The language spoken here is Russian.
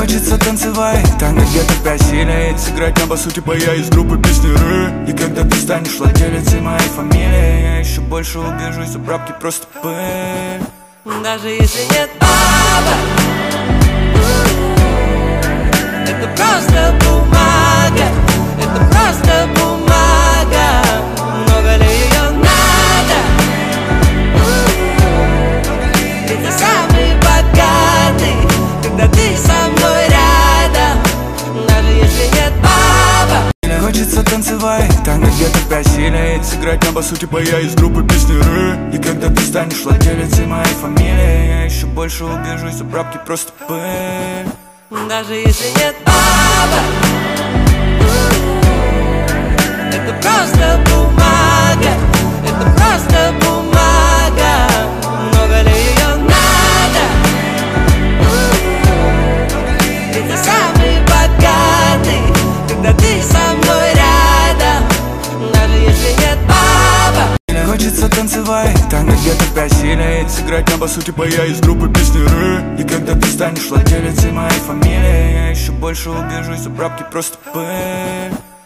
хочется танцевать танго где-то в 5 силей, сыграть на басу типа я из группы песни Ры. И когда ты станешь владелицей моей фамилии, я еще больше убежусь, а пробки просто пыль. Даже если нет бабок, это просто бумага, это просто бумага. Много ли ее надо? Ведь ты самый богатый, когда ты со мной рядом. Даже если нет бабок. Хочется танцевать танго где-то в 5 силей, сыграть на басу типа я из группы песни Ры. И когда ты станешь владелицей моей фамилии, я еще больше убежусь, а пробки просто пыль. Даже если нет бабок, это просто бумага, это просто бумага. Много ли ее надо? Ведь ты самый богатый, когда ты со мной рядом. Даже если нет бабок. Хочется танцевать танго где-то в 5 силей, сыграть на басу типа я из группы песни Ры. И когда ты станешь владелицей моей фамилии, я еще больше убежусь, а пробки просто пыль.